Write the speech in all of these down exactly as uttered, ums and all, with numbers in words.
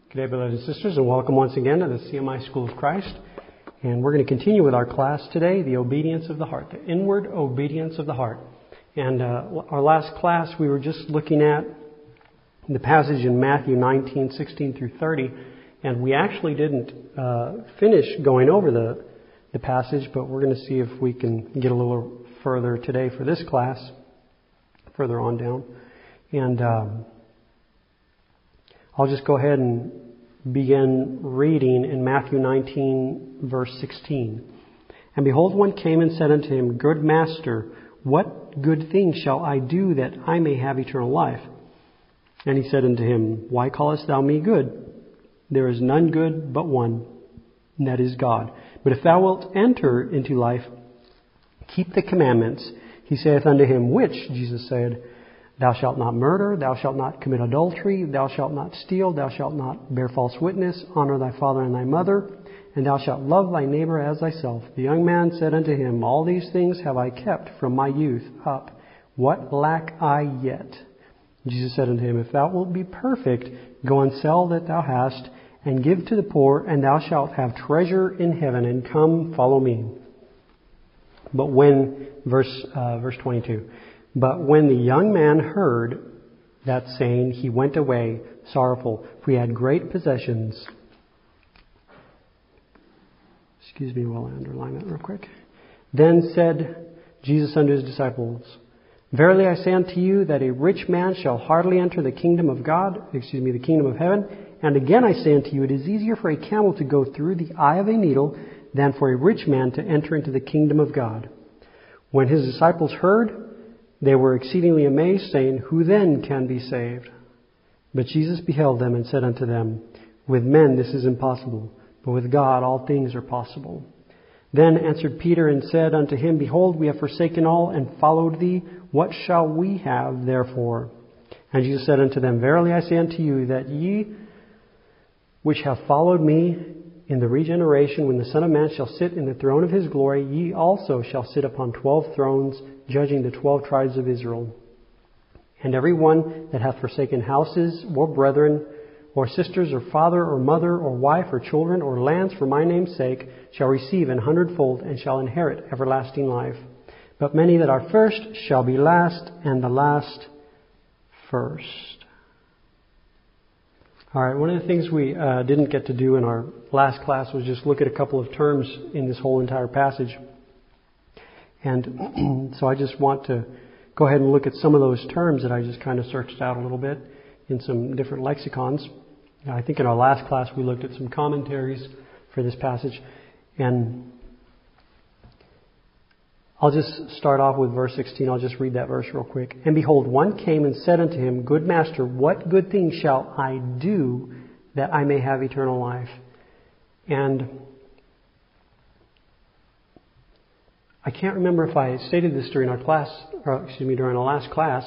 Good day, brothers and sisters, and welcome once again to the C M I School of Christ. And we're going to continue with our class today, the obedience of the heart, the inward obedience of the heart. And uh, our last class, we were just looking at the passage in Matthew nineteen, sixteen through thirty, and we actually didn't uh, finish going over the, the passage, but we're going to see if we can get a little further today for this class, further on down. And um, I'll just go ahead and begin reading in Matthew nineteen, verse sixteen. And behold, one came and said unto him, Good Master, what good thing shall I do that I may have eternal life? And he said unto him, Why callest thou me good? There is none good but one, and that is God. But if thou wilt enter into life, keep the commandments. He saith unto him, Which? Jesus said, Thou shalt not murder, thou shalt not commit adultery, thou shalt not steal, thou shalt not bear false witness, honor thy father and thy mother, and thou shalt love thy neighbor as thyself. The young man said unto him, All these things have I kept from my youth up. What lack I yet? Jesus said unto him, If thou wilt be perfect, go and sell that thou hast, and give to the poor, and thou shalt have treasure in heaven, and come, follow me. But when, verse uh, verse twenty-two, But when the young man heard that saying, he went away sorrowful, for he had great possessions. Excuse me while I underline that real quick. Then said Jesus unto his disciples, Verily I say unto you that a rich man shall hardly enter the kingdom of God, excuse me, the kingdom of heaven. And again I say unto you, it is easier for a camel to go through the eye of a needle than for a rich man to enter into the kingdom of God. When his disciples heard, they were exceedingly amazed, saying, Who then can be saved? But Jesus beheld them and said unto them, With men this is impossible, but with God all things are possible. Then answered Peter and said unto him, Behold, we have forsaken all and followed thee. What shall we have therefore? And Jesus said unto them, Verily I say unto you, that ye which have followed me in the regeneration, when the Son of Man shall sit in the throne of his glory, ye also shall sit upon twelve thrones, judging the twelve tribes of Israel. And every one that hath forsaken houses, or brethren, or sisters, or father, or mother, or wife, or children, or lands for my name's sake, shall receive an hundredfold, and shall inherit everlasting life. But many that are first shall be last, and the last first. All right, one of the things we uh, didn't get to do in our last class was just look at a couple of terms in this whole entire passage. And so I just want to go ahead and look at some of those terms that I just kind of searched out a little bit in some different lexicons. I think in our last class we looked at some commentaries for this passage. And I'll just start off with verse sixteen. I'll just read that verse real quick. And behold, one came and said unto him, Good Master, what good thing shall I do that I may have eternal life? And I can't remember if I stated this during our class, or excuse me, during our last class,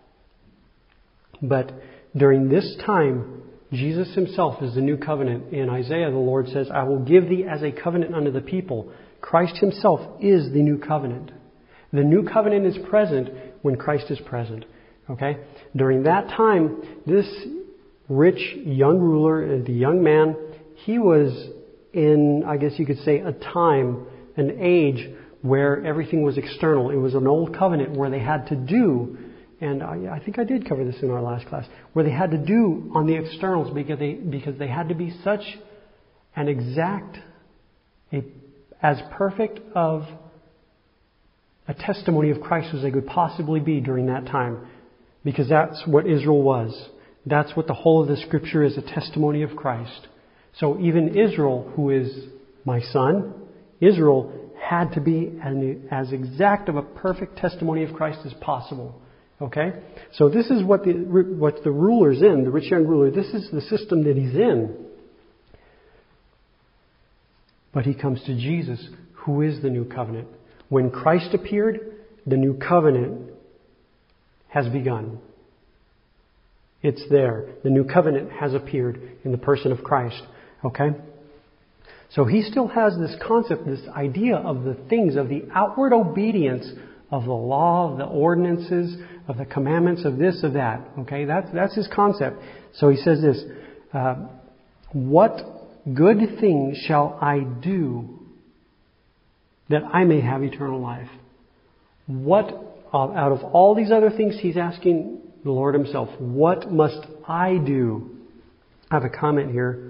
but during this time, Jesus himself is the new covenant. In Isaiah, the Lord says, I will give thee as a covenant unto the people. Christ himself is the new covenant. The new covenant is present when Christ is present. Okay? During that time, this rich young ruler, the young man, he was in, I guess you could say, a time, an age where everything was external. It was an old covenant where they had to do, and I, I think I did cover this in our last class, where they had to do on the externals because they because they had to be such an exact, a, as perfect of a testimony of Christ as they could possibly be during that time. Because that's what Israel was. That's what the whole of the Scripture is, a testimony of Christ. So even Israel, who is my son, Israel had to be as exact of a perfect testimony of Christ as possible. Okay? So this is what the what the ruler's in, the rich young ruler. This is the system that he's in. But he comes to Jesus, who is the new covenant. When Christ appeared, the new covenant has begun. It's there. The new covenant has appeared in the person of Christ. Okay? So he still has this concept, this idea of the things, of the outward obedience of the law, of the ordinances, of the commandments, of this, of that. Okay, that's that's his concept. So he says this, uh, what good thing shall I do that I may have eternal life? What, out of all these other things, he's asking the Lord himself, what must I do? I have a comment here.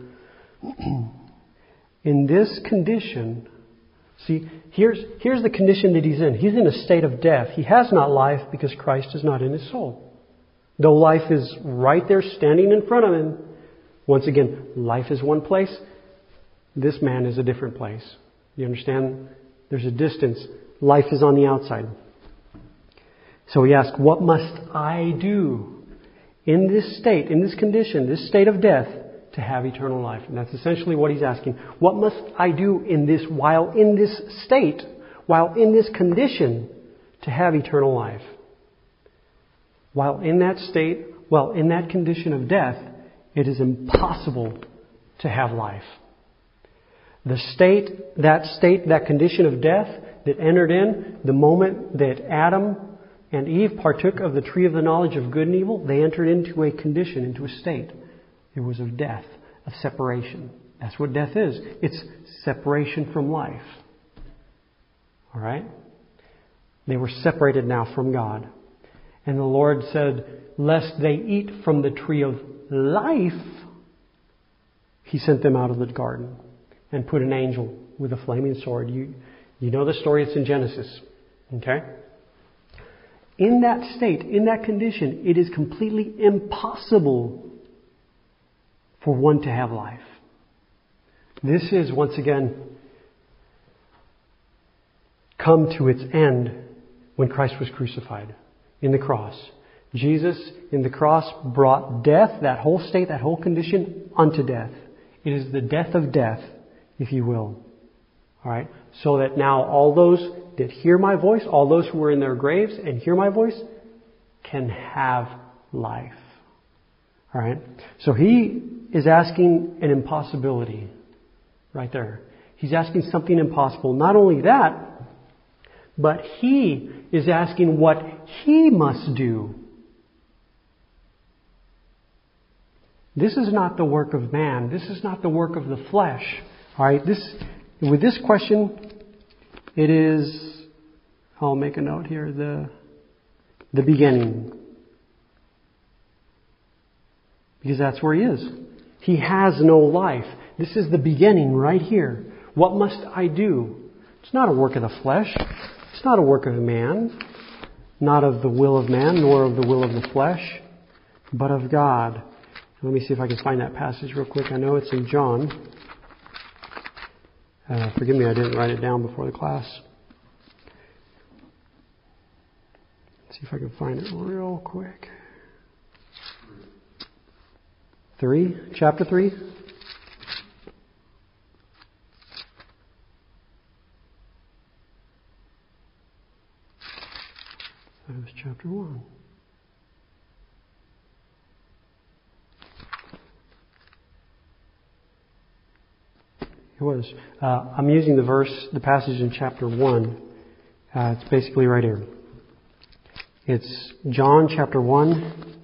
In this condition, see, here's, here's the condition that he's in. He's in a state of death. He has not life because Christ is not in his soul. Though life is right there standing in front of him, once again, life is one place. This man is a different place. You understand? There's a distance. Life is on the outside. So he asks, what must I do in this state, in this condition, this state of death, to have eternal life? And that's essentially what he's asking. What must I do in this, while in this state, while in this condition, to have eternal life? While in that state, while in that condition of death, it is impossible to have life. The state, that state, that condition of death that entered in the moment that Adam and Eve partook of the tree of the knowledge of good and evil, they entered into a condition, into a state. It was of death, of separation. That's what death is. It's separation from life. All right? They were separated now from God. And the Lord said, lest they eat from the tree of life, He sent them out of the garden and put an angel with a flaming sword. You, you know the story, it's in Genesis. Okay? In that state, in that condition, it is completely impossible for one to have life. This is, once again, come to its end when Christ was crucified in the cross. Jesus, in the cross, brought death, that whole state, that whole condition, unto death. It is the death of death, if you will. All right? So that now all those that hear my voice, all those who are in their graves and hear my voice, can have life. All right? So he is asking an impossibility right there. He's asking something impossible. Not only that, but he is asking what he must do. This is not the work of man. This is not the work of the flesh. All right? This, with this question, it is, I'll make a note here, the, the beginning. Because that's where he is. He has no life. This is the beginning right here. What must I do? It's not a work of the flesh. It's not a work of man. Not of the will of man, nor of the will of the flesh, but of God. Let me see if I can find that passage real quick. I know it's in John. Uh, forgive me, I didn't write it down before the class. Let's see if I can find it real quick. Three? Chapter three? That was chapter one. It was. Uh, I'm using the verse, the passage in chapter one. Uh, it's basically right here. It's John chapter one.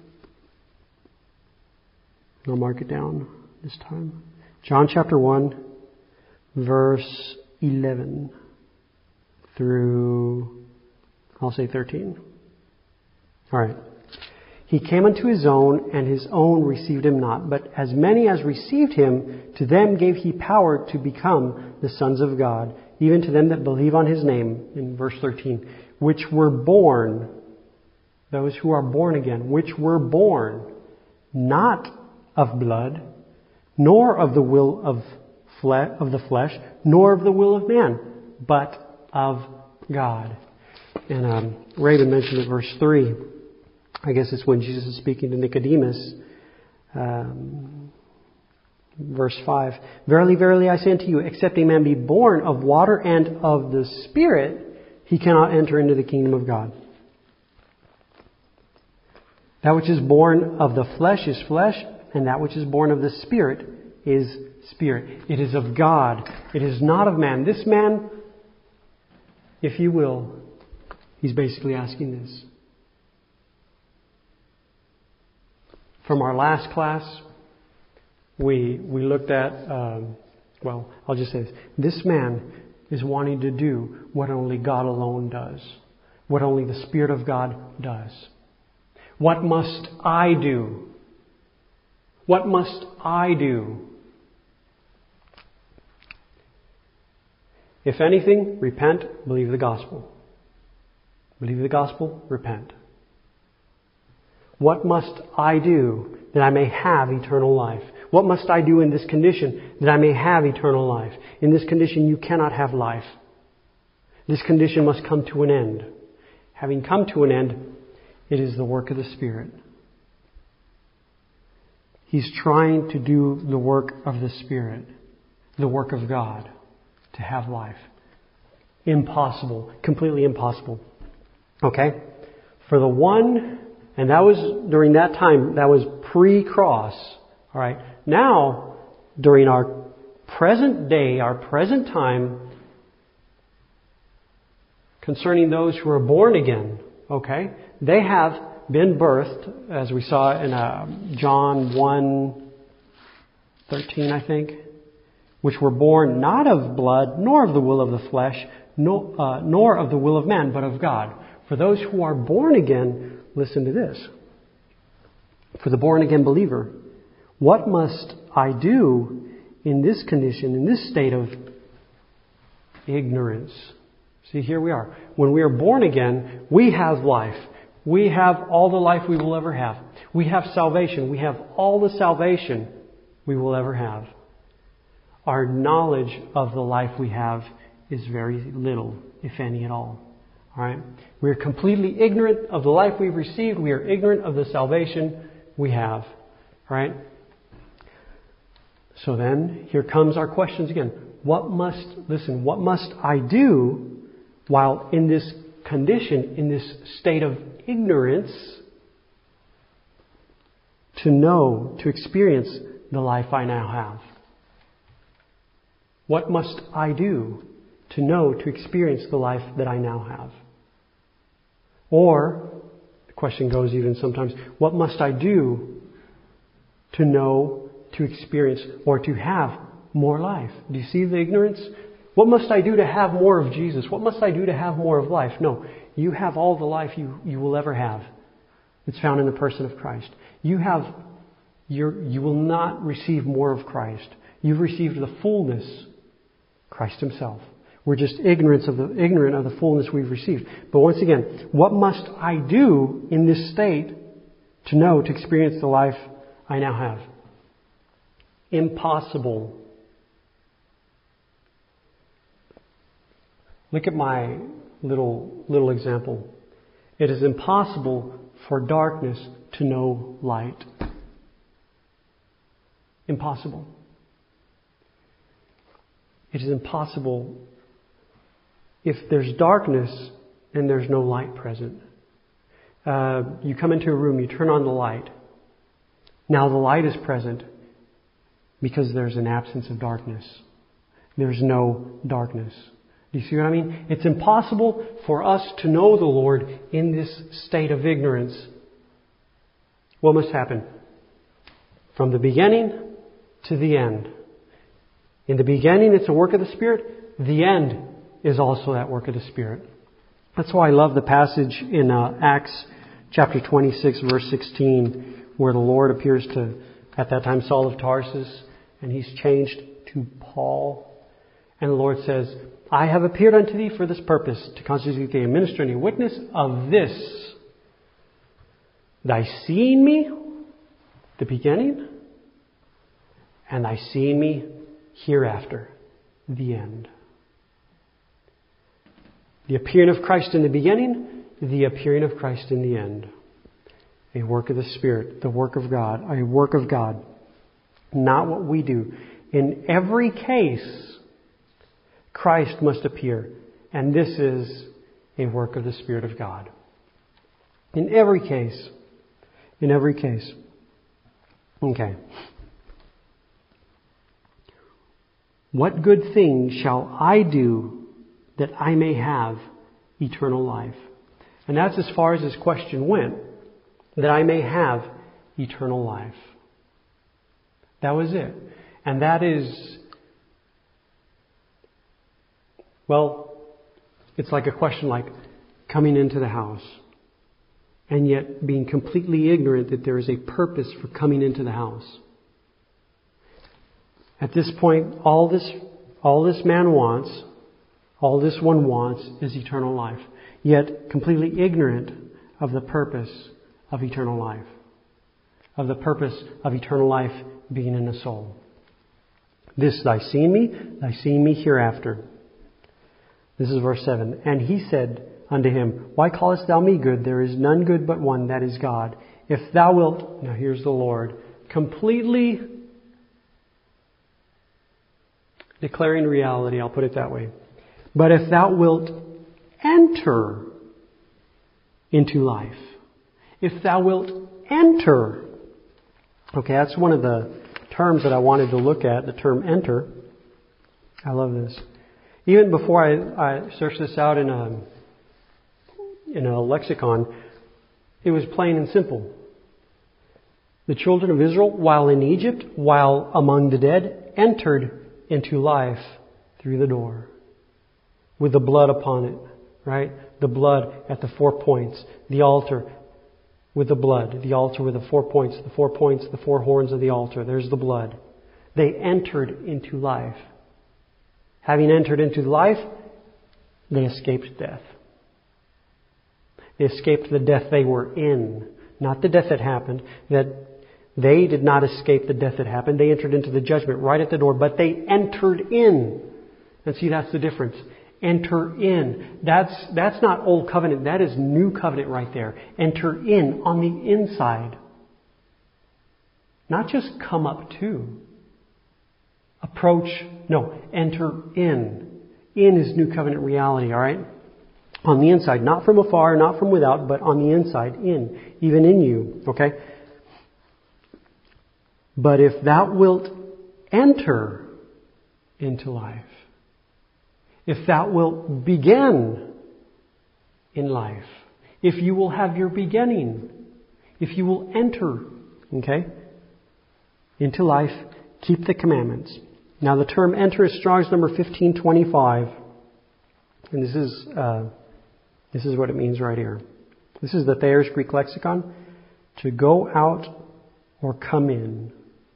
I'll mark it down this time. John chapter one, verse eleven through, I'll say thirteen. All right. He came unto his own, and his own received him not. But as many as received him, to them gave he power to become the sons of God, even to them that believe on his name, in verse thirteen, which were born, those who are born again, which were born, not of blood, nor of the will of, fle- of the flesh, nor of the will of man, but of God. And um, Raven mentioned in verse three, I guess it's when Jesus is speaking to Nicodemus. Um, verse five. Verily, verily, I say unto you, except a man be born of water and of the Spirit, he cannot enter into the kingdom of God. That which is born of the flesh is flesh, and that which is born of the Spirit is spirit. It is of God. It is not of man. This man, if you will, he's basically asking this. From our last class, we we looked at, um, well, I'll just say this. This man is wanting to do what only God alone does, what only the Spirit of God does. What must I do? What must I do? If anything, repent, believe the gospel. Believe the gospel, repent. What must I do that I may have eternal life? What must I do in this condition that I may have eternal life? In this condition, you cannot have life. This condition must come to an end. Having come to an end, it is the work of the Spirit. He's trying to do the work of the Spirit, the work of God, to have life. Impossible. Completely impossible. Okay? For the one, and that was during that time, that was pre-cross. All right? Now, during our present day, our present time, concerning those who are born again, okay, they have been birthed, as we saw in uh, John one thirteen, I think, which were born not of blood, nor of the will of the flesh, no, uh, nor of the will of man, but of God. For those who are born again, listen to this. For the born again believer, what must I do in this condition, in this state of ignorance? See, here we are. When we are born again, we have life. We have all the life we will ever have. We have salvation. We have all the salvation we will ever have. Our knowledge of the life we have is very little, if any at all. All right? We are completely ignorant of the life we've received. We are ignorant of the salvation we have. All right? So then, here comes our questions again. What must, listen, what must I do while in this condition, in this state of ignorance, to know, to experience the life I now have? What must I do to know, to experience the life that I now have? Or, the question goes even sometimes, what must I do to know, to experience, or to have more life? Do you see the ignorance? What must I do to have more of Jesus? What must I do to have more of life? No, you have all the life you, you will ever have. It's found in the person of Christ. You have, you're, you will not receive more of Christ. You've received the fullness, Christ Himself. We're just ignorant of the ignorant of the fullness we've received. But once again, what must I do in this state to know, to experience the life I now have? Impossible. Look at my little little example. It is impossible for darkness to know light. Impossible. It is impossible if there's darkness and there's no light present. Uh, you come into a room, you turn on the light. Now the light is present because there's an absence of darkness. There's no darkness. Do you see what I mean? It's impossible for us to know the Lord in this state of ignorance. What must happen? From the beginning to the end. In the beginning, it's a work of the Spirit. The end is also that work of the Spirit. That's why I love the passage in uh, Acts chapter twenty-six, verse sixteen, where the Lord appears to, at that time, Saul of Tarsus, and he's changed to Paul. And the Lord says, I have appeared unto thee for this purpose, to constitute thee a minister and a witness of this. Thy seeing me, the beginning, and thy seeing me hereafter, the end. The appearing of Christ in the beginning, the appearing of Christ in the end. A work of the Spirit, the work of God, a work of God. Not what we do. In every case, Christ must appear. And this is a work of the Spirit of God. In every case. In every case. Okay. What good thing shall I do that I may have eternal life? And that's as far as his question went. That I may have eternal life. That was it. And that is, well, it's like a question like coming into the house and yet being completely ignorant that there is a purpose for coming into the house. At this point, all this, all this man wants, all this one wants is eternal life, yet completely ignorant of the purpose of eternal life, of the purpose of eternal life being in the soul. This thy seeing me, thy seeing me hereafter. This is verse seven. And he said unto him, Why callest thou me good? There is none good but one, that is God. If thou wilt, now here's the Lord, completely declaring reality, I'll put it that way. But if thou wilt enter into life, if thou wilt enter, okay, that's one of the terms that I wanted to look at, the term enter. I love this. Even before I, I searched this out in a, in a lexicon, it was plain and simple. The children of Israel, while in Egypt, while among the dead, entered into life through the door with the blood upon it, right? The blood at the four points, the altar with the blood, the altar with the four points, the four points, the four horns of the altar. There's the blood. They entered into life. Having entered into life, they escaped death. They escaped the death they were in, not the death that happened. That they did not escape the death that happened. They entered into the judgment right at the door, but they entered in. And see, that's the difference. Enter in. That's, that's not old covenant. That is new covenant right there. Enter in on the inside. Not just come up to. Approach. No, enter in. In is new covenant reality, alright? On the inside. Not from afar, not from without, but on the inside. In. Even in you. Okay? But if thou wilt enter into life, if thou wilt begin in life, if you will have your beginning, if you will enter, okay, into life, keep the commandments. Now the term enter is Strong's number fifteen twenty-five, and this is uh, this is what it means right here. This is the Thayer's Greek lexicon: to go out or come in.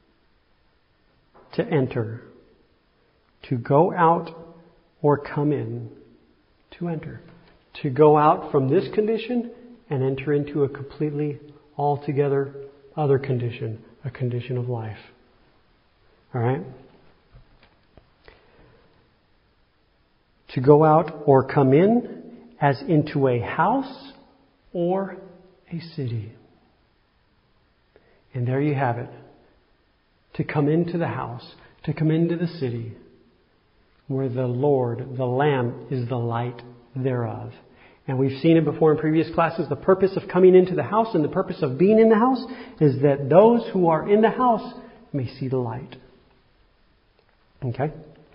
To enter. To go out or come in. To enter. To go out from this condition and enter into a completely, altogether other condition. A condition of life. Alright? To go out or come in as into a house or a city. And there you have it. To come into the house, to come into the city, where the Lord, the Lamb, is the light thereof. And we've seen it before in previous classes. The purpose of coming into the house and the purpose of being in the house is that those who are in the house may see the light. Okay?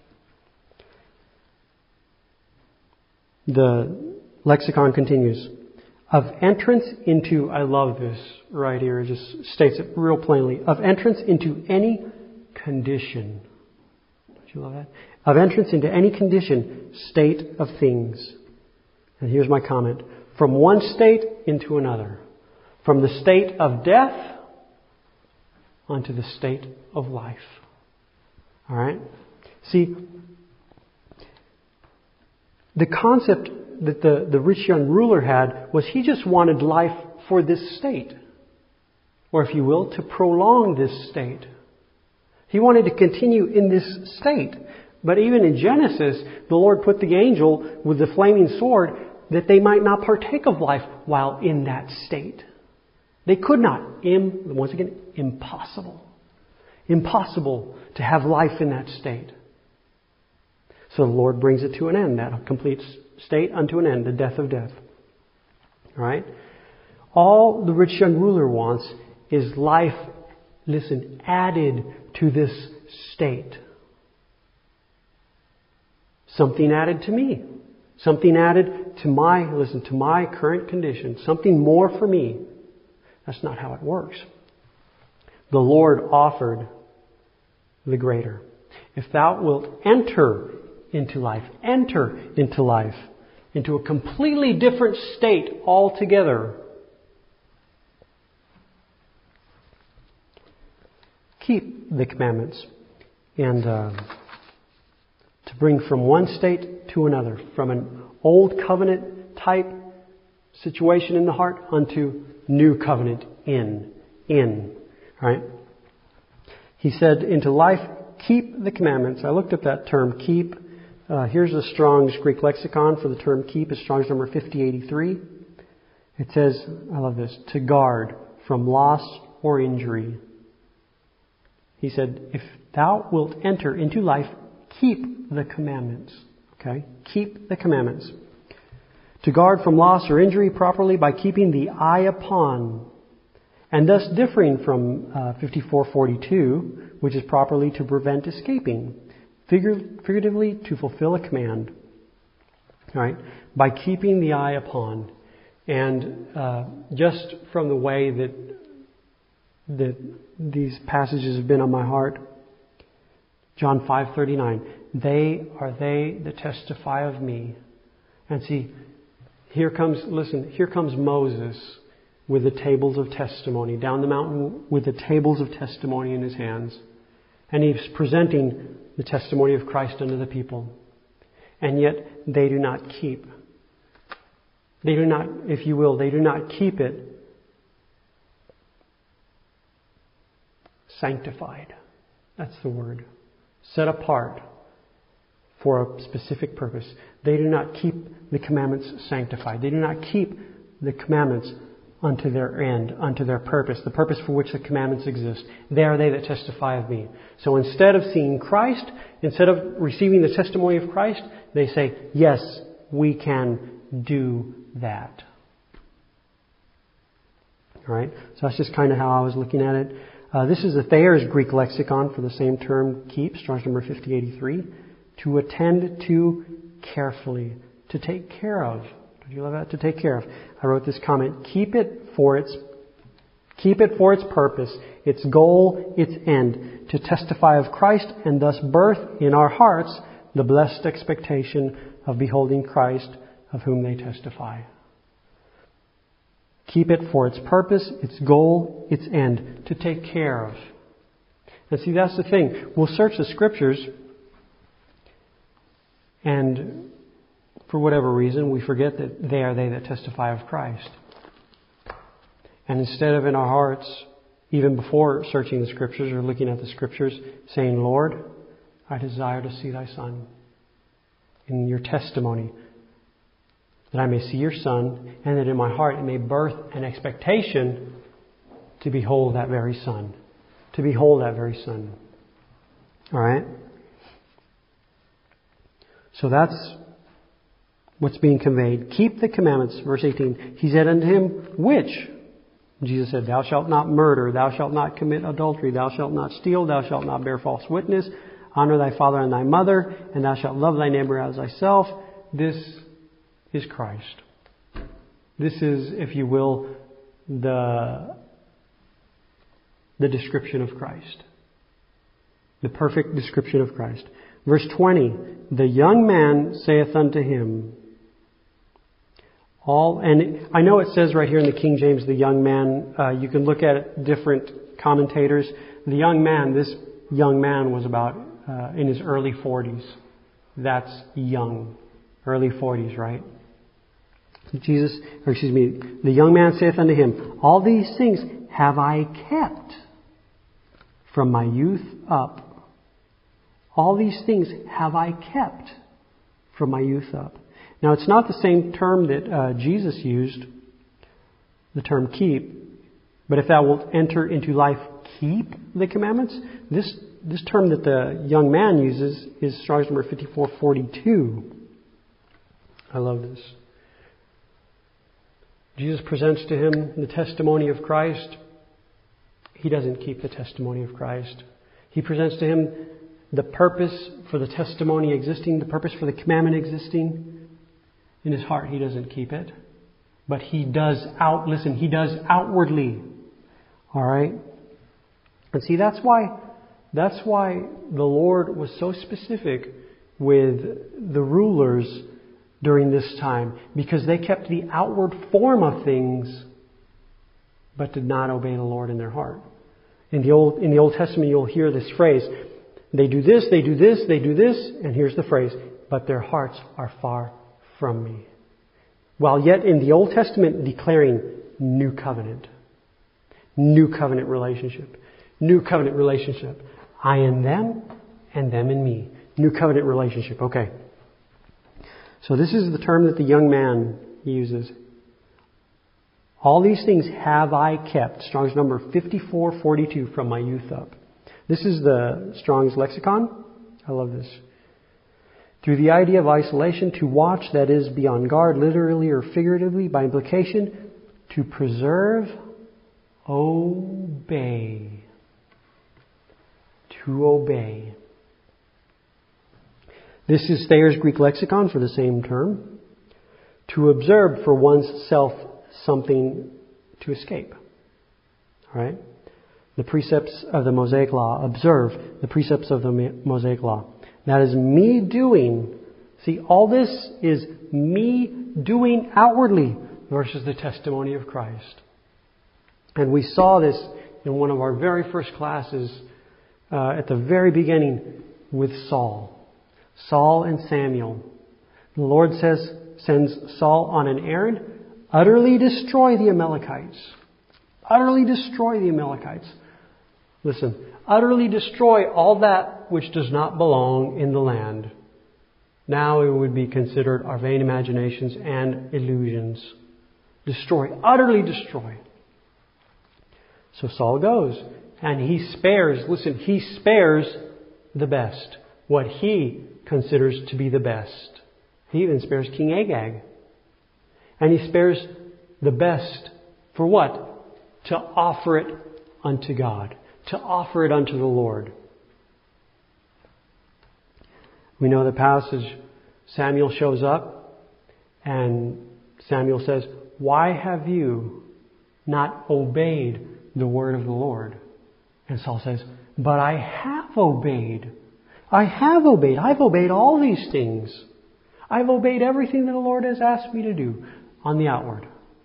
The lexicon continues. Of entrance into, I love this right here, it just states it real plainly. Of entrance into any condition. Don't you love that? Of entrance into any condition, state of things. And here's my comment. From one state into another. From the state of death onto the state of life. Alright? See, the concept that the, the rich young ruler had was he just wanted life for this state. Or if you will, to prolong this state. He wanted to continue in this state. But even in Genesis, the Lord put the angel with the flaming sword that they might not partake of life while in that state. They could not. Im, once again, impossible. Impossible to have life in that state. So the Lord brings it to an end, that complete state unto an end, the death of death. Alright? All the rich young ruler wants is life, listen, added to this state. Something added to me. Something added to my, listen, to my current condition. Something more for me. That's not how it works. The Lord offered the greater. If thou wilt enter into life, enter into life, into a completely different state altogether, keep the commandments. And uh, to bring from one state to another, from an old covenant type situation in the heart unto new covenant in, in, right? He said, into life, keep the commandments. I looked up that term, keep. Uh, here's the Strong's Greek lexicon for the term keep. It's Strong's number fifty eighty-three. It says, I love this, to guard from loss or injury. He said, if thou wilt enter into life, keep the commandments. Okay? Keep the commandments. To guard from loss or injury properly by keeping the eye upon, and thus differing from uh, fifty-four forty-two, which is properly to prevent escaping. Figur- figuratively, to fulfill a command. All right? By keeping the eye upon. And uh, just from the way that that these passages have been on my heart, John five thirty-nine, they are they that testify of me. And see, here comes, listen, here comes Moses with the tables of testimony, down the mountain with the tables of testimony in his hands. And he's presenting the testimony of Christ unto the people. And yet they do not keep. They do not, if you will, they do not keep it sanctified. That's the word. Set apart for a specific purpose. They do not keep the commandments sanctified. They do not keep the commandments unto their end, unto their purpose, the purpose for which the commandments exist. They are they that testify of me. So instead of seeing Christ, instead of receiving the testimony of Christ, they say, yes, we can do that. All right? So that's just kind of how I was looking at it. Uh, this is the Thayer's Greek lexicon for the same term, keep, Strong's number fifty eighty-three. To attend to carefully, to take care of. Don't you love that? To take care of. I wrote this comment, keep it for its, keep it for its purpose, its goal, its end, to testify of Christ and thus birth in our hearts the blessed expectation of beholding Christ, of whom they testify. Keep it for its purpose, its goal, its end, to take care of. And see, that's the thing. We'll search the Scriptures, and for whatever reason, we forget that they are they that testify of Christ. And instead of in our hearts, even before searching the Scriptures or looking at the Scriptures, saying, Lord, I desire to see Thy Son in your testimony, that I may see your Son, and that in my heart it may birth an expectation to behold that very Son. To behold that very Son. All right? So that's what's being conveyed. Keep the commandments. Verse eighteen. He said unto him, which? Jesus said, thou shalt not murder, thou shalt not commit adultery, thou shalt not steal, thou shalt not bear false witness, honor thy father and thy mother, and thou shalt love thy neighbor as thyself. This is Christ. This is, if you will, the, the description of Christ. The perfect description of Christ. Verse twenty, the young man saith unto him, all, and I know it says right here in the King James, the young man, uh, you can look at it, different commentators. The young man, this young man was about uh, in his early forties. That's young. Early forties, right? Jesus, or excuse me, the young man saith unto him, all these things have I kept from my youth up. All these things have I kept from my youth up. Now, it's not the same term that uh, Jesus used, the term keep. But if thou wilt enter into life, keep the commandments. This this term that the young man uses is Strong's number fifty-four forty-two. I love this. Jesus presents to him the testimony of Christ. He doesn't keep the testimony of Christ. He presents to him the purpose for the testimony existing, the purpose for the commandment existing. In his heart, he doesn't keep it. But he does out, listen, he does outwardly. All right? And see, that's why That's why the Lord was so specific with the rulers during this time, because they kept the outward form of things but did not obey the Lord in their heart. In the Old, in the Old Testament, you'll hear this phrase, they do this, they do this, they do this, and here's the phrase, but their hearts are far from me. While yet in the Old Testament declaring new covenant, new covenant relationship, new covenant relationship. I in them and them in me. New covenant relationship. Okay. So this is the term that the young man uses. All these things have I kept. Strong's number fifty-four forty-two, from my youth up. This is the Strong's lexicon. I love this. Through the idea of isolation, to watch, that is, be on guard, literally or figuratively, by implication, to preserve, obey. To obey. This is Thayer's Greek lexicon for the same term. To observe for one's self something to escape. All right? The precepts of the Mosaic Law. Observe the precepts of the Mosaic Law. That is me doing. See, all this is me doing outwardly versus the testimony of Christ. And we saw this in one of our very first classes uh, at the very beginning with Saul. Saul and Samuel. The Lord says, sends Saul on an errand, utterly destroy the Amalekites. Utterly destroy the Amalekites. Listen, utterly destroy all that which does not belong in the land. Now it would be considered our vain imaginations and illusions. Destroy, utterly destroy. So Saul goes, and he spares, listen, he spares the best. What he considers to be the best. He even spares King Agag. And he spares the best for what? To offer it unto God. To offer it unto the Lord. We know the passage, Samuel shows up and Samuel says, why have you not obeyed the word of the Lord? And Saul says, but I have obeyed. I have obeyed. I've obeyed all these things. I've obeyed everything that the Lord has asked me to do on the outward.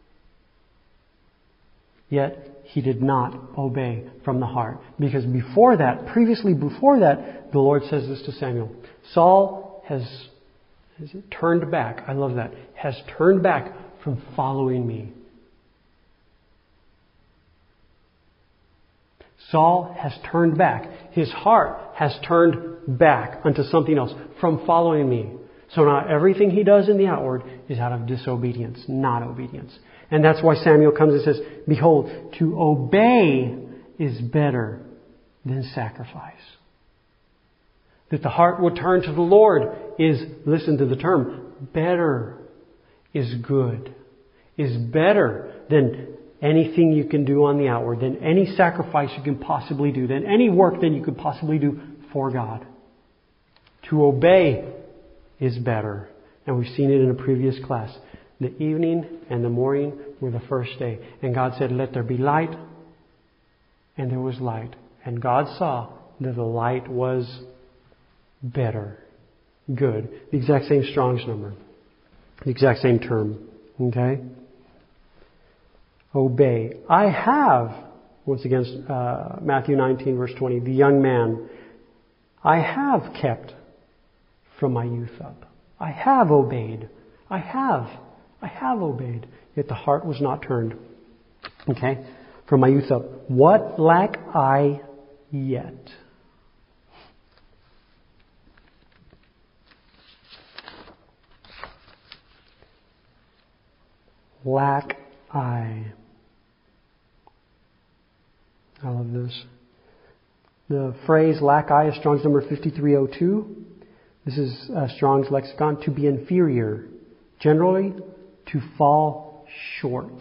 Yet he did not obey from the heart. Because before that, previously before that, the Lord says this to Samuel. Saul has, has turned back. I love that. Has turned back from following me. Saul has turned back. His heart has turned back unto something else from following me. So now everything he does in the outward is out of disobedience, not obedience. And that's why Samuel comes and says, behold, to obey is better than sacrifice. That the heart would turn to the Lord is, listen to the term, better, is good, is better than anything you can do on the outward, than any sacrifice you can possibly do, than any work that you could possibly do for God. To obey is better. And we've seen it in a previous class. The evening and the morning were the first day. And God said, let there be light. And there was light. And God saw that the light was better. Good. The exact same Strong's number. The exact same term. Okay? Obey. I have, once again, uh, Matthew nineteen verse twenty, the young man, I have kept from my youth up. I have obeyed. I have. I have obeyed. Yet the heart was not turned. Okay? From my youth up. What lack I yet? Lack I. I love this. The phrase lack I is Strong's number fifty-three oh two. This is uh, Strong's lexicon. To be inferior. Generally, to fall short.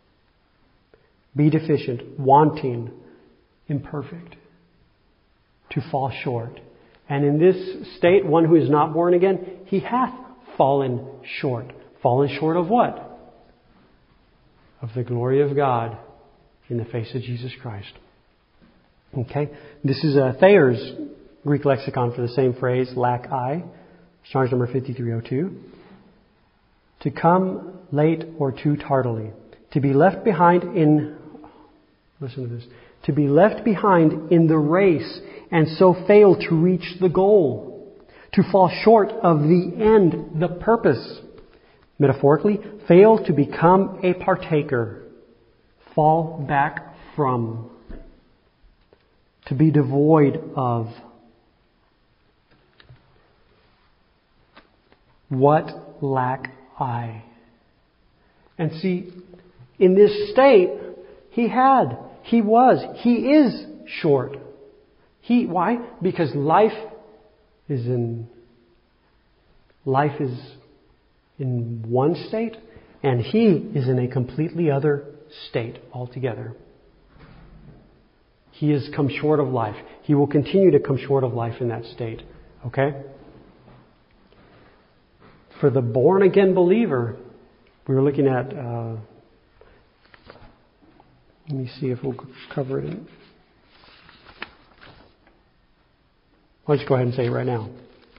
Be deficient, wanting, imperfect. To fall short. And in this state, one who is not born again, he hath fallen short. Fallen short of what? Of the glory of God in the face of Jesus Christ. Okay, this is uh, Thayer's Greek lexicon for the same phrase, lack I, Strong's number fifty-three oh two. To come late or too tardily. To be left behind in, listen to this, to be left behind in the race and so fail to reach the goal. To fall short of the end, the purpose. Metaphorically, fail to become a partaker. Fall back from. To be devoid of. What lack I? And see, in this state, he had, he was, he is short. He, why? Because life is in, life is in one state, and he is in a completely other state altogether. He has come short of life. He will continue to come short of life in that state. Okay? For the born again believer, we were looking at, uh, let me see if we'll cover it. I'll just go ahead and say it right now.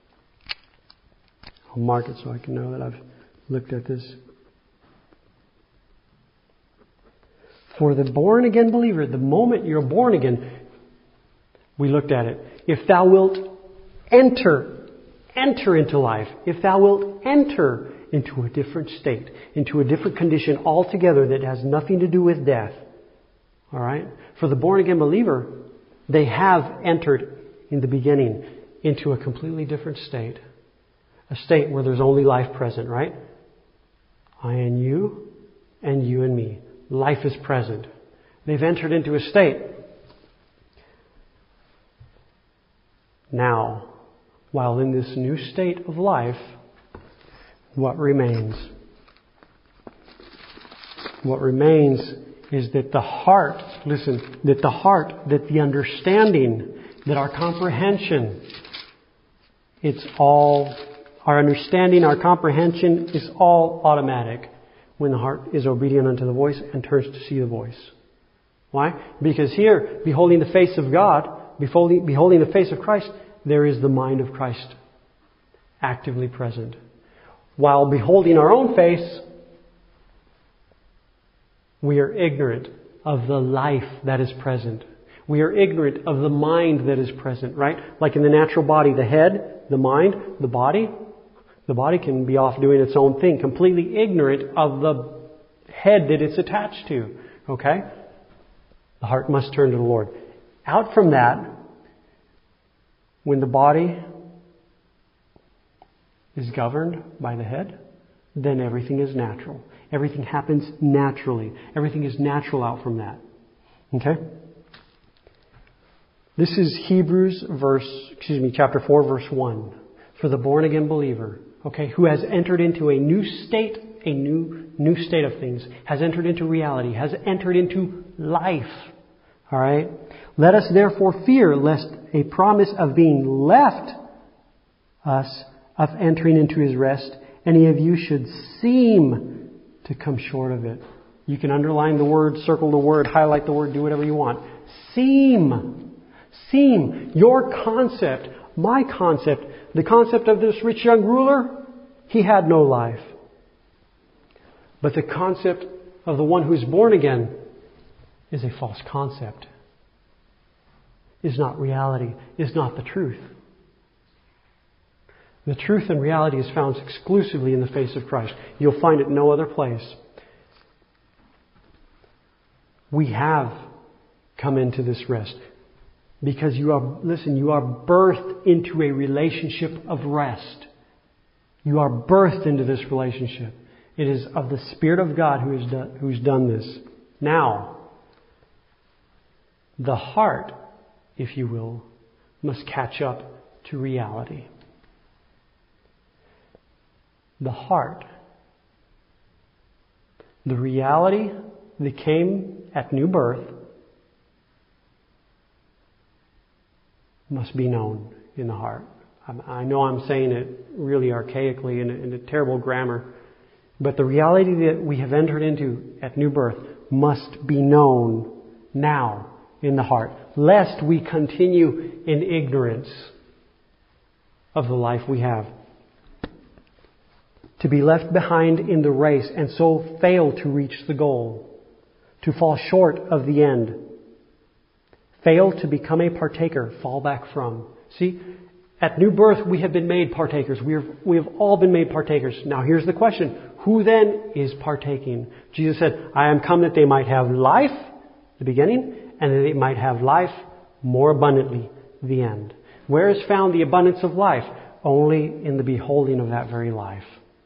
I'll mark it so I can know that I've looked at this. For the born again believer, the moment you're born again, we looked at it. If thou wilt enter, enter into life, if thou wilt enter into a different state, into a different condition altogether that has nothing to do with death. All right? For the born again believer, they have entered in the beginning into a completely different state. A state where there's only life present, right? I and you, and you and me. Life is present. They've entered into a state. Now, while in this new state of life, what remains? What remains is that the heart, listen, that the heart, that the understanding, that our comprehension, it's all, our understanding, our comprehension is all automatic when the heart is obedient unto the voice and turns to see the voice. Why? Because here, beholding the face of God, beholding, beholding the face of Christ, there is the mind of Christ actively present. While beholding our own face, we are ignorant of the life that is present. We are ignorant of the mind that is present, right? Like in the natural body, the head, the mind, the body. The body can be off doing its own thing, completely ignorant of the head that it's attached to. Okay? The heart must turn to the Lord. Out from that, when the body is governed by the head, then everything is natural. Everything happens naturally. Everything is natural out from that. Okay? This is Hebrews verse, excuse me, chapter four, verse one. For the born again believer, okay, who has entered into a new state, a new new state of things, has entered into reality, has entered into life. All right? Let us therefore fear lest a promise of being left us of entering into his rest, any of you should seem to come short of it. You can underline the word, circle the word, highlight the word, do whatever you want. Seem. Seem. Your concept, my concept, the concept of this rich young ruler, he had no life. But the concept of the one who's born again is a false concept. Is not reality, is not the truth. The truth and reality is found exclusively in the face of Christ. You'll find it no other place. We have come into this rest because you are, listen, you are birthed into a relationship of rest. You are birthed into this relationship. It is of the Spirit of God who has done, who's done this. Now, the heart, if you will, must catch up to reality. The heart, the reality that came at new birth, must be known in the heart. I know I'm saying it really archaically in a, in a terrible grammar, but the reality that we have entered into at new birth must be known now in the heart. lest we continue in ignorance of the life we have. To be left behind in the race and so fail to reach the goal. To fall short of the end. Fail to become a partaker. Fall back from. See, at new birth we have been made partakers. We have, we have all been made partakers. Now here's the question. Who then is partaking? Jesus said, I am come that they might have life, the beginning, and that they might have life more abundantly, the end. Where is found the abundance of life? Only in the beholding of that very life.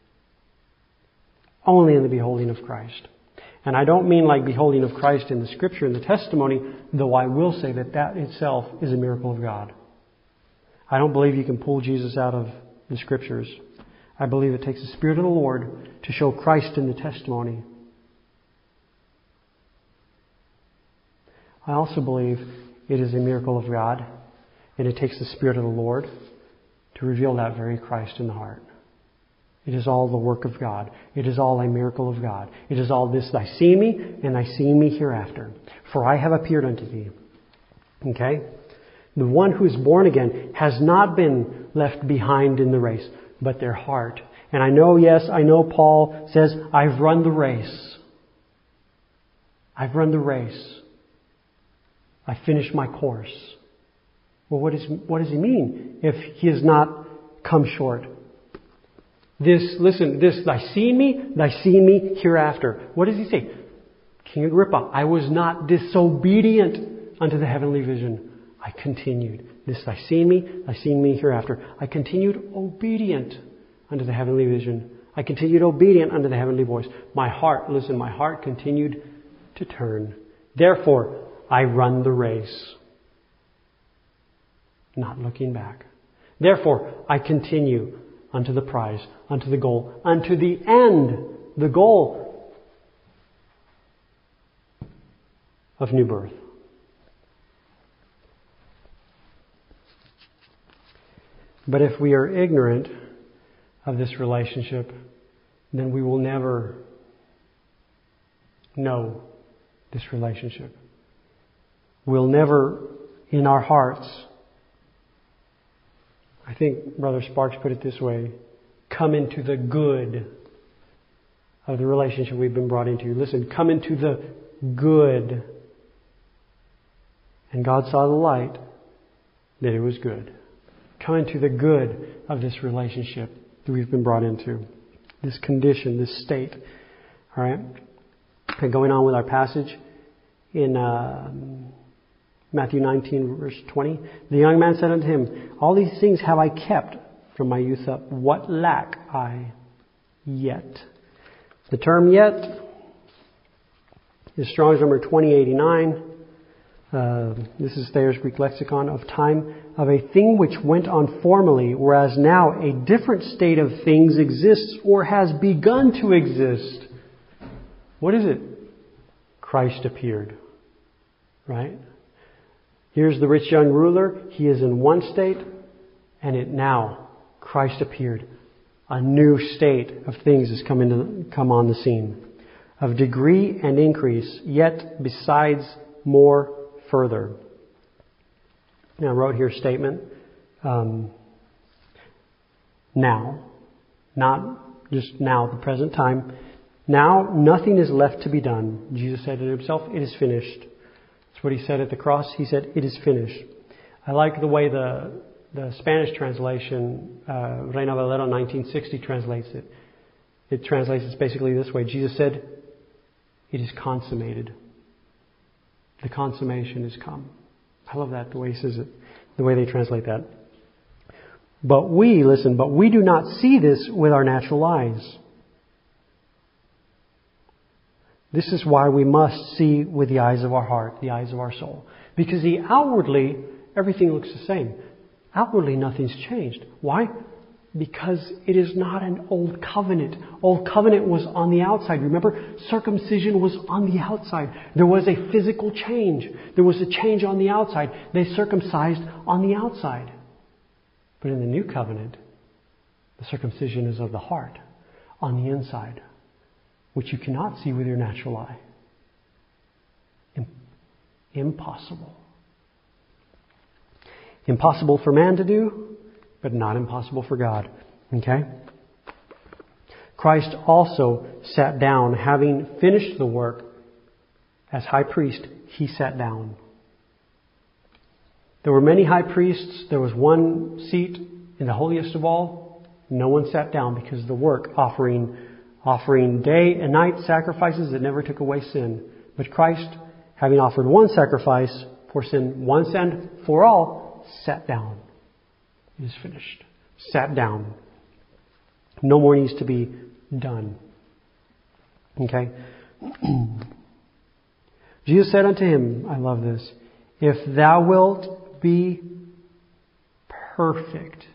Only in the beholding of Christ. And I don't mean like beholding of Christ in the Scripture and the testimony, though I will say that that itself is a miracle of God. I don't believe you can pull Jesus out of the Scriptures. I believe it takes the Spirit of the Lord to show Christ in the testimony. I also believe it is a miracle of God, and it takes the Spirit of the Lord to reveal that very Christ in the heart. It is all the work of God. It is all a miracle of God. It is all this, thy see me, and thy see me hereafter. For I have appeared unto thee. Okay? The one who is born again has not been left behind in the race, but their heart. And I know, yes, I know Paul says, I've run the race. I've run the race. I finished my course. Well, what, is, what does he mean if he has not come short? This, listen, this, thy see me, thy see me hereafter. What does he say? King Agrippa, I was not disobedient unto the heavenly vision. I continued. This, thy see me, thy see me hereafter. I continued obedient unto the heavenly vision. I continued obedient unto the heavenly voice. My heart, listen, my heart continued to turn. Therefore, I run the race. Not looking back. Therefore, I continue unto the prize, unto the goal, unto the end, the goal of new birth. But if we are ignorant of this relationship, then we will never know this relationship. We'll never, in our hearts, I think Brother Sparks put it this way, come into the good of the relationship we've been brought into. Listen, come into the good. And God saw the light, that it was good. Come into the good of this relationship that we've been brought into. This condition, this state. All right? And going on with our passage in uh, Matthew nineteen, verse twenty. The young man said unto him, all these things have I kept from my youth up. What lack I yet? The term yet is Strong's number twenty eighty-nine. Uh, this is Thayer's Greek lexicon of time of a thing which went on formerly, whereas now a different state of things exists or has begun to exist. What is it? Christ appeared. Right? Here's the rich young ruler. He is in one state, and it now Christ appeared. A new state of things has come into come on the scene, of degree and increase. Yet besides more further. Now I wrote here a statement. Um, now, not just now, the present time. Now nothing is left to be done. Jesus said it himself. It is finished. That's what he said at the cross. He said, it is finished. I like the way the the Spanish translation, uh, Reina Valera nineteen sixty translates it. It translates it basically this way. Jesus said, it is consummated. The consummation is come. I love that, the way he says it, the way they translate that. But we, listen, but we do not see this with our natural eyes. This is why we must see with the eyes of our heart, the eyes of our soul. Because the outwardly, everything looks the same. Outwardly, nothing's changed. Why? Because it is not an old covenant. Old covenant was on the outside. Remember, circumcision was on the outside. There was a physical change. There was a change on the outside. They circumcised on the outside. But in the new covenant, the circumcision is of the heart, on the inside, which you cannot see with your natural eye. Impossible. Impossible for man to do, but not impossible for God. Okay? Christ also sat down, having finished the work as high priest, he sat down. There were many high priests. There was one seat in the holiest of all. No one sat down because of the work, offering, offering day and night sacrifices that never took away sin. But Christ, having offered one sacrifice for sin once and for all, sat down. It is finished. Sat down. No more needs to be done. Okay? Jesus said unto him, I love this, if thou wilt be perfect.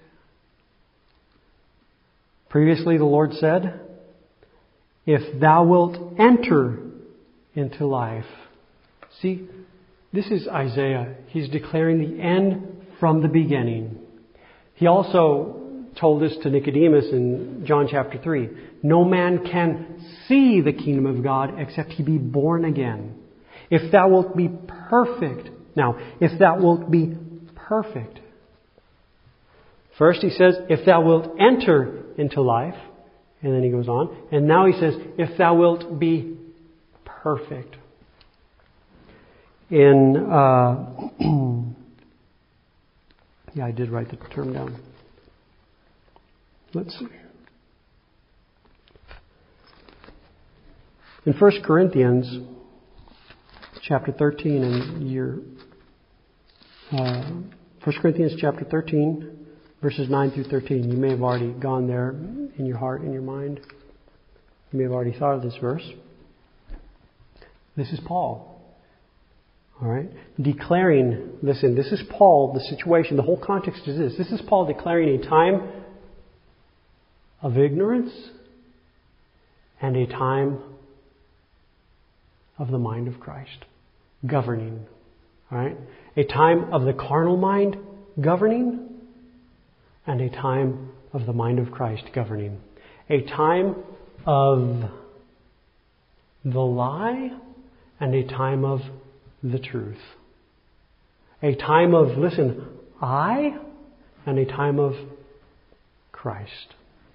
Previously the Lord said, if thou wilt enter into life. See, this is Isaiah. He's declaring the end from the beginning. He also told this to Nicodemus in John chapter three. No man can see the kingdom of God except he be born again. If thou wilt be perfect. Now, if thou wilt be perfect. First he says, if thou wilt enter into life. And then he goes on. And now he says, if thou wilt be perfect. In, uh, yeah, I did write the term down. Let's see. In First Corinthians chapter thirteen, and your uh, First Corinthians chapter thirteen, verses nine through thirteen. You may have already gone there in your heart, in your mind. You may have already thought of this verse. This is Paul. All right, declaring. Listen, this is Paul. The situation, the whole context is this. This is Paul declaring a time of ignorance and a time of the mind of Christ governing. All right? A time of the carnal mind governing and a time of the mind of Christ governing. A time of the lie and a time of the truth. A time of, listen, I and a time of Christ.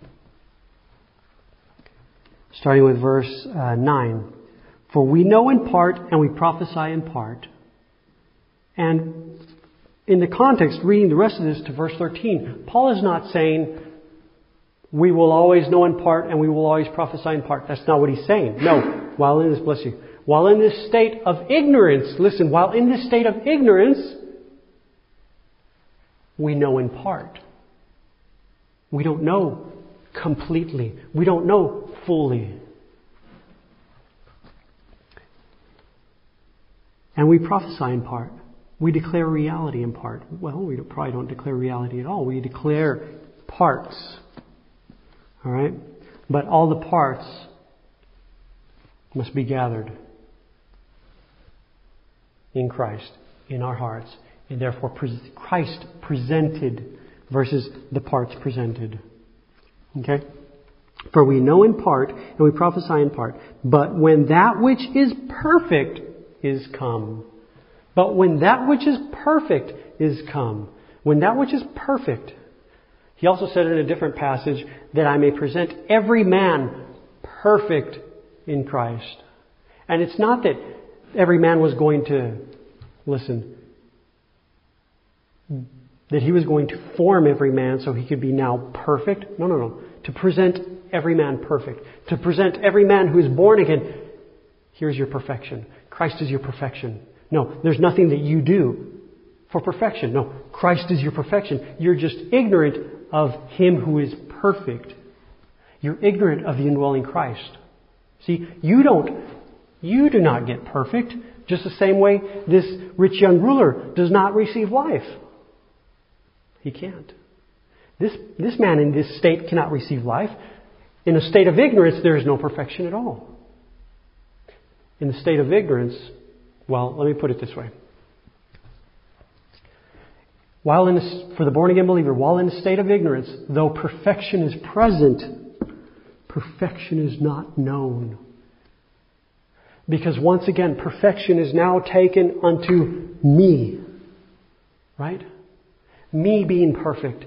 Starting with verse uh, nine. For we know in part and we prophesy in part. And in the context, reading the rest of this to verse thirteen, Paul is not saying we will always know in part and we will always prophesy in part. That's not what he's saying. No. While in this, bless you, while in this state of ignorance, listen, while in this state of ignorance, we know in part. We don't know completely. We don't know fully. And we prophesy in part. We declare reality in part. Well, we probably don't declare reality at all. We declare parts. All right? But all the parts must be gathered in Christ, in our hearts. And therefore Christ presented versus the parts presented. Okay? For we know in part and we prophesy in part. But when that which is perfect is come. But when that which is perfect is come. When that which is perfect. He also said in a different passage that I may present every man perfect in Christ. And it's not that every man was going to, listen, that he was going to form every man so he could be now perfect. No, no, no. To present every man perfect. To present every man who is born again. Here's your perfection. Christ is your perfection. No, there's nothing that you do for perfection. No, Christ is your perfection. You're just ignorant of Him who is perfect. You're ignorant of the indwelling Christ. See, you don't, you do not get perfect. Just the same way this rich young ruler does not receive life. He can't. This, this man in this state cannot receive life. In a state of ignorance, there is no perfection at all. In the state of ignorance, well, let me put it this way. While in this, for the born-again believer, while in a state of ignorance, though perfection is present, perfection is not known. Because once again, perfection is now taken unto me. Right? Me being perfect.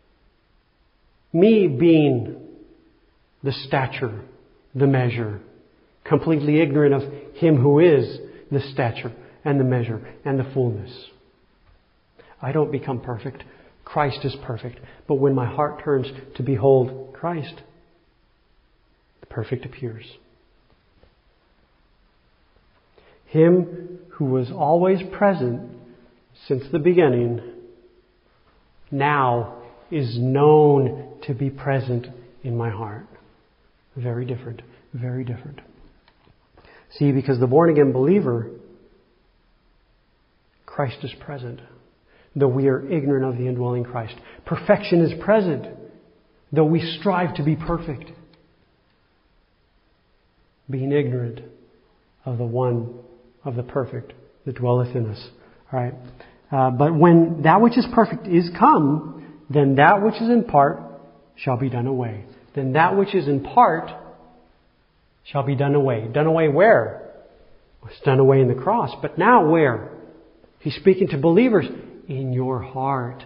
Me being the stature, the measure. Completely ignorant of Him who is the stature and the measure and the fullness. I don't become perfect. Christ is perfect. But when my heart turns to behold Christ, the perfect appears. Him who was always present since the beginning now is known to be present in my heart. Very different. Very different. See, because the born-again believer, Christ is present, though we are ignorant of the indwelling Christ. Perfection is present, though we strive to be perfect, being ignorant of the one, of the perfect that dwelleth in us. All right. Uh, but when that which is perfect is come, then that which is in part shall be done away. Then that which is in part shall be done away. Done away where? It's done away in the cross. But now where? He's speaking to believers. In your heart.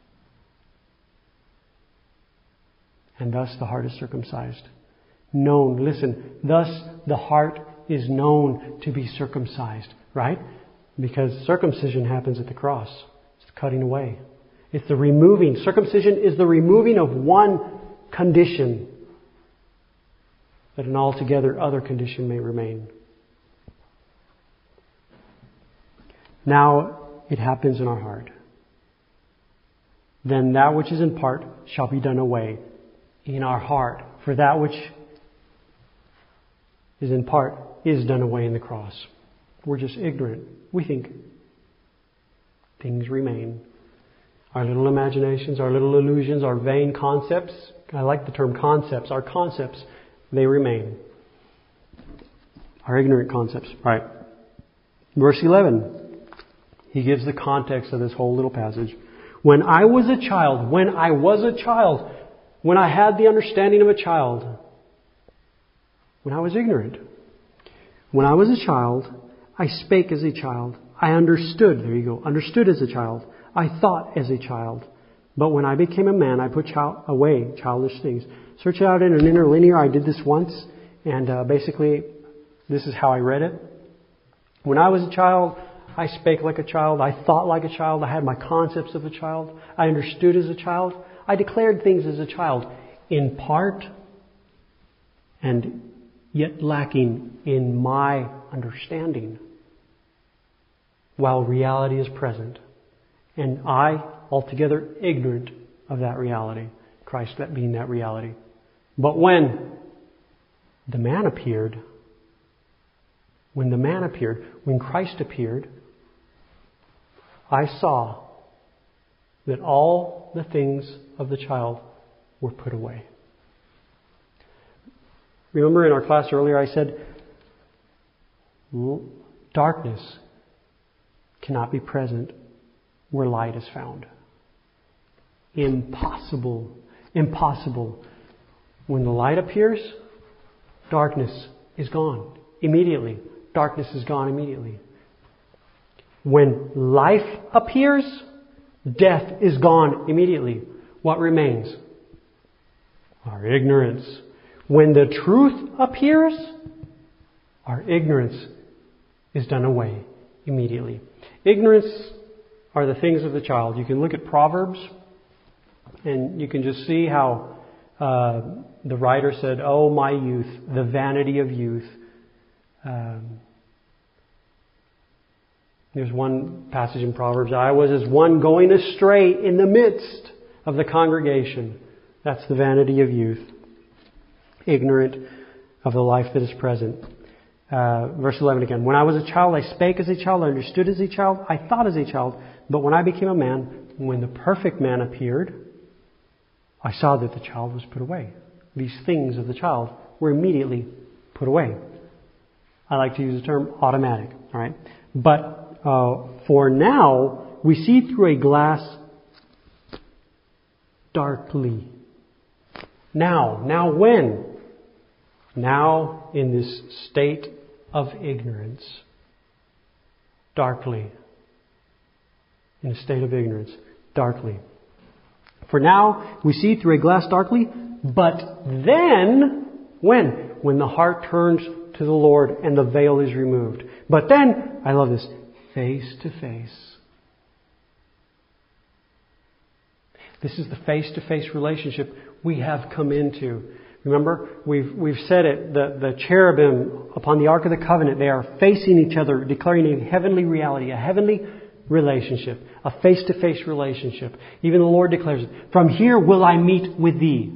And thus the heart is circumcised. Known. Listen. Thus the heart is known to be circumcised. Right? Because circumcision happens at the cross. It's the cutting away. It's the removing. Circumcision is the removing of one condition, that an altogether other condition may remain. Now it happens in our heart. Then that which is in part shall be done away in our heart. For that which is in part is done away in the cross. We're just ignorant. We think things remain. Our little imaginations, our little illusions, our vain concepts. I like the term concepts. Our concepts, they remain. Our ignorant concepts. Right. Verse eleven. He gives the context of this whole little passage. When I was a child, when I was a child, when I had the understanding of a child, when I was ignorant, when I was a child, I spake as a child. I understood, there you go, understood as a child. I thought as a child. But when I became a man, I put child, away childish things. Search it out in an interlinear. I did this once. And uh, basically, this is how I read it. When I was a child, I spake like a child. I thought like a child. I had my concepts of a child. I understood as a child. I declared things as a child. In part, and yet lacking in my understanding. While reality is present. And I, altogether ignorant of that reality. Christ that being that reality. But when the man appeared, when the man appeared, when Christ appeared, I saw that all the things of the child were put away. Remember in our class earlier I said, darkness cannot be present where light is found. Impossible. Impossible. When the light appears, darkness is gone immediately. Darkness is gone immediately. When life appears, death is gone immediately. What remains? Our ignorance. When the truth appears, our ignorance is done away immediately. Ignorance are the things of the child. You can look at Proverbs and you can just see how uh, the writer said, "Oh, my youth, the vanity of youth." Um, There's one passage in Proverbs. I was as one going astray in the midst of the congregation. That's the vanity of youth. Ignorant of the life that is present. Uh, verse eleven again. When I was a child, I spake as a child. I understood as a child. I thought as a child. But when I became a man, when the perfect man appeared, I saw that the child was put away. These things of the child were immediately put away. I like to use the term automatic. All right. But Uh, for now, we see through a glass darkly. Now, now when? Now in this state of ignorance. Darkly. In a state of ignorance. darkly. For now we see through a glass darkly, but then, when? When the heart turns to the Lord and the veil is removed. But then, I love this, face to face. This is the face-to-face relationship we have come into. Remember, we've we've said it, the, the cherubim upon the Ark of the Covenant, they are facing each other, declaring a heavenly reality, a heavenly relationship, a face-to-face relationship. Even the Lord declares it. From here will I meet with thee.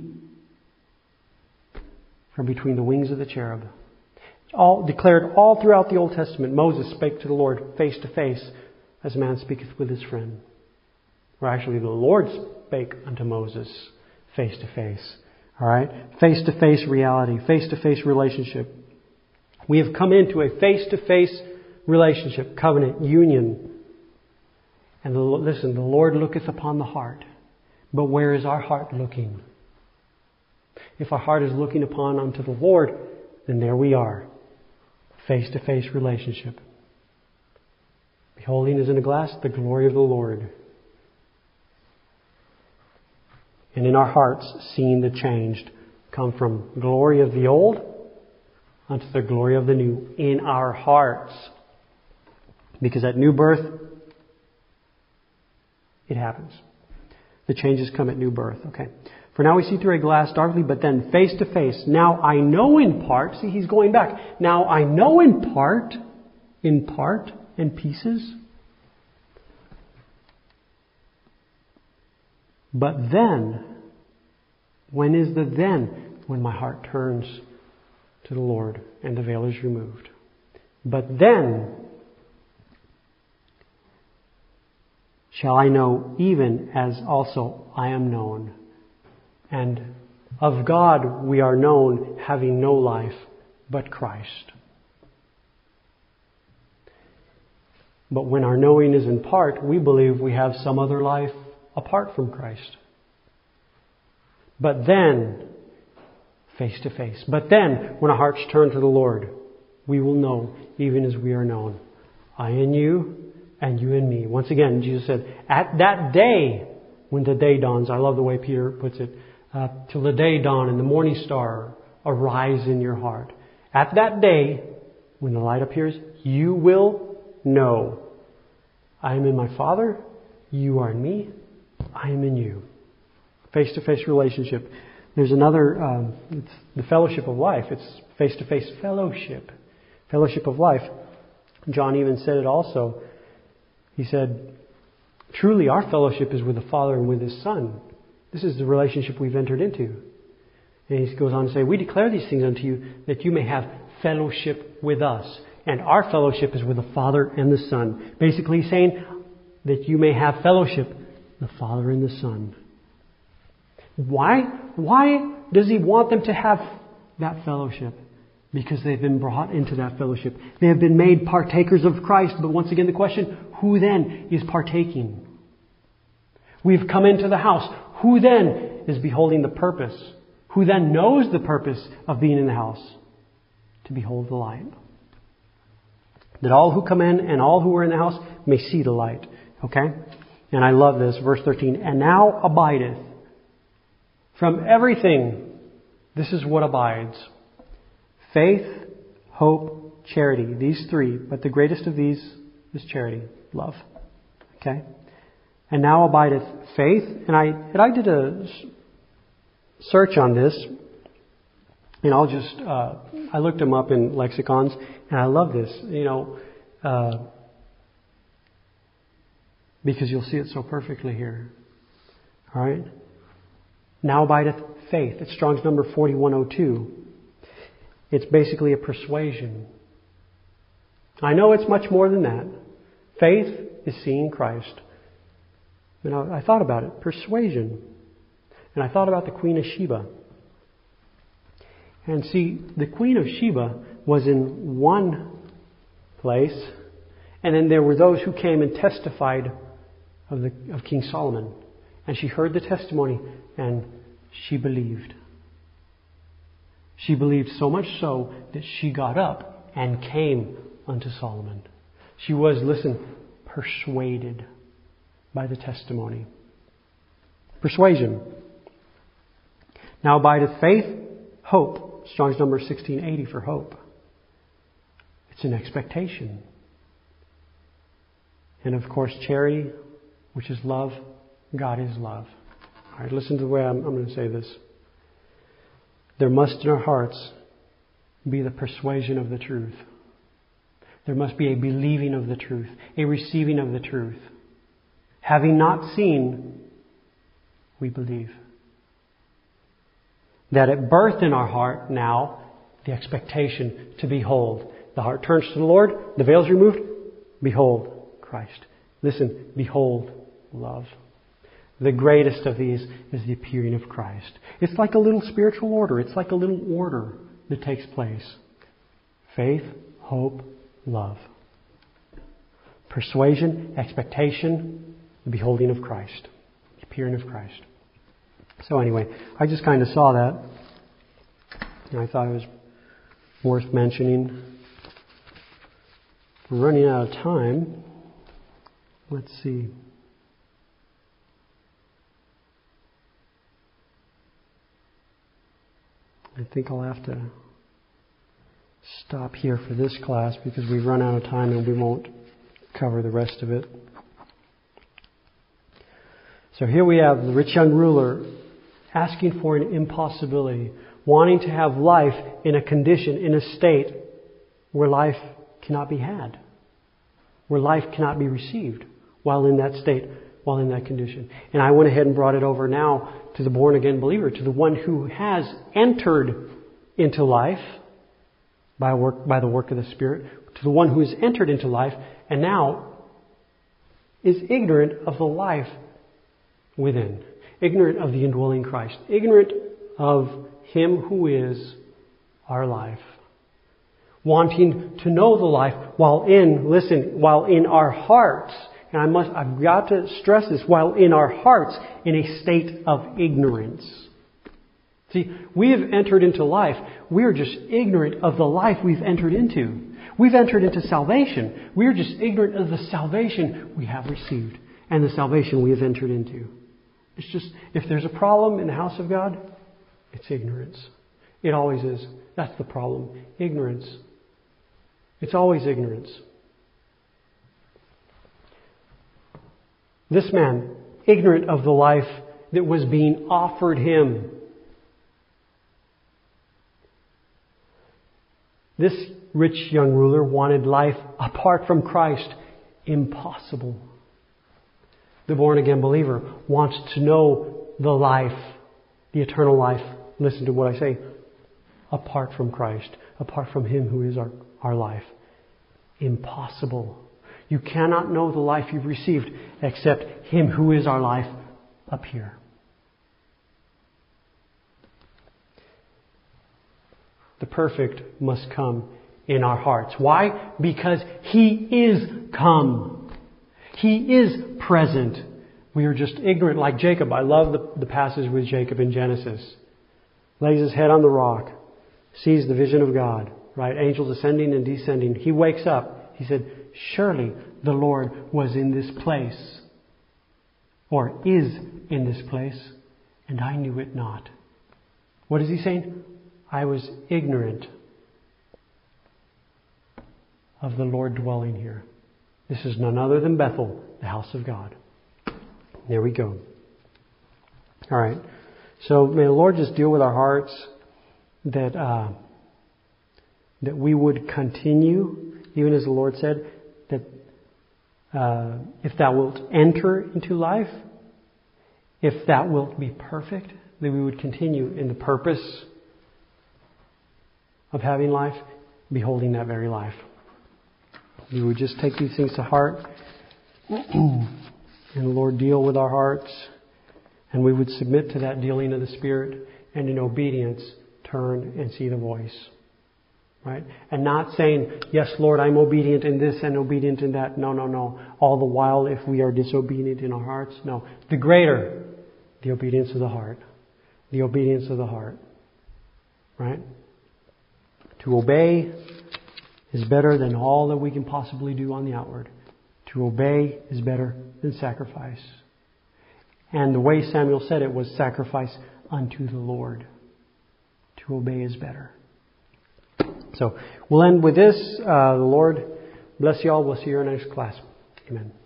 From between the wings of the cherub. All declared all throughout the Old Testament. Moses spake to the Lord face to face, as a man speaketh with his friend. Or actually, the Lord spake unto Moses face to face. All right, face to face reality, face to face relationship. We have come into a face to face relationship, covenant, union. And the, listen, the Lord looketh upon the heart, but where is our heart looking? If our heart is looking upon unto the Lord, then there we are. Face-to-face relationship. Beholding as in a glass the glory of the Lord. And in our hearts, seeing the changed, come from glory of the old unto the glory of the new. In our hearts. Because at new birth, it happens. The changes come at new birth. Okay. For now we see through a glass darkly, but then face to face. Now I know in part. See, he's going back. Now I know in part, in part and pieces. But then, when is the then? When my heart turns to the Lord and the veil is removed. But then shall I know even as also I am known. And of God we are known, having no life but Christ. But when our knowing is in part, we believe we have some other life apart from Christ. But then, face to face. But then, when our hearts turn to the Lord, we will know even as we are known. I in you, and you in me. Once again, Jesus said, at that day, when the day dawns, I love the way Peter puts it, uh, till the day dawn and the morning star arise in your heart. At that day, when the light appears, you will know. I am in my Father, you are in me, I am in you. Face-to-face relationship. There's another, um, it's the fellowship of life. It's face-to-face fellowship. Fellowship of life. John even said it also. He said, truly our fellowship is with the Father and with His Son. This is the relationship we've entered into. And he goes on to say, we declare these things unto you that you may have fellowship with us. And our fellowship is with the Father and the Son. Basically saying that you may have fellowship, the Father and the Son. Why? Why does He want them to have that fellowship? Because they've been brought into that fellowship. They have been made partakers of Christ. But once again, the question, who then is partaking? We've come into the house. Who then is beholding the purpose? Who then knows the purpose of being in the house? To behold the light. That all who come in and all who are in the house may see the light. Okay? And I love this. Verse thirteen. And now abideth from everything. This is what abides. Faith, hope, charity. These three. But the greatest of these is charity. Love. Okay? And now abideth faith. And I and I did a search on this. And I'll just, uh, I looked them up in lexicons. And I love this. You know, uh, because you'll see it so perfectly here. All right? Now abideth faith. It's Strong's number forty-one oh two. It's basically a persuasion. I know it's much more than that. Faith is seeing Christ. And I, I thought about it. Persuasion. And I thought about the Queen of Sheba. And see, the Queen of Sheba was in one place. And then there were those who came and testified of, the, of King Solomon. And she heard the testimony and she believed. She believed so much so that she got up and came unto Solomon. She was, listen, persuaded by the testimony. Persuasion. Now abideth faith, hope. Strong's number sixteen eighty for hope. It's an expectation. And of course, charity, which is love. God is love. All right, listen to the way I'm, I'm going to say this. There must in our hearts be the persuasion of the truth. There must be a believing of the truth, a receiving of the truth. Having not seen, we believe. That at birth in our heart now, the expectation to behold. The heart turns to the Lord, the veil is removed. Behold Christ. Listen, behold love. The greatest of these is the appearing of Christ. It's like a little spiritual order. It's like a little order that takes place. Faith, hope, love. Persuasion, expectation, the beholding of Christ. The appearing of Christ. So anyway, I just kind of saw that. And I thought it was worth mentioning. We're running out of time. Let's see. I think I'll have to stop here for this class because we've run out of time and we won't cover the rest of it. So here we have the rich young ruler asking for an impossibility, wanting to have life in a condition, in a state where life cannot be had, where life cannot be received while in that state, while in that condition. And I went ahead and brought it over now to the born again believer, to the one who has entered into life by work, by the work of the Spirit, to the one who has entered into life and now is ignorant of the life within, ignorant of the indwelling Christ, ignorant of Him who is our life, wanting to know the life while in, listen, while in our hearts. And I must, I've got to stress this, while in our hearts in a state of ignorance. See, we have entered into life. We are just ignorant of the life we've entered into. We've entered into salvation. We are just ignorant of the salvation we have received and the salvation we have entered into. It's just, if there's a problem in the house of God, it's ignorance. It always is. That's the problem. Ignorance. It's always ignorance. This man, ignorant of the life that was being offered him. This rich young ruler wanted life apart from Christ. Impossible. The born again believer wants to know the life, the eternal life. Listen to what I say. Apart from Christ. Apart from Him who is our, our life. Impossible. You cannot know the life you've received except Him who is our life up here. The perfect must come in our hearts. Why? Because He is come. He is present. We are just ignorant like Jacob. I love the, the passage with Jacob in Genesis. Lays his head on the rock. Sees the vision of God. Right? Angels ascending and descending. He wakes up. He said, surely the Lord was in this place. Or is in this place. And I knew it not. What is he saying? I was ignorant of the Lord dwelling here. This is none other than Bethel, the house of God. There we go. All right. So may the Lord just deal with our hearts that uh, that we would continue, even as the Lord said, that uh, if thou wilt enter into life, if thou wilt be perfect, that we would continue in the purpose of having life, beholding that very life. We would just take these things to heart and the Lord deal with our hearts, and we would submit to that dealing of the Spirit and in obedience turn and see the voice. Right? And not saying, yes, Lord, I'm obedient in this and obedient in that. No, no, no. All the while, if we are disobedient in our hearts, no. The greater, the obedience of the heart. The obedience of the heart. Right? To obey is better than all that we can possibly do on the outward. To obey is better than sacrifice. And the way Samuel said it was sacrifice unto the Lord. To obey is better. So we'll end with this. Uh, the Lord bless you all. We'll see you in our next class. Amen.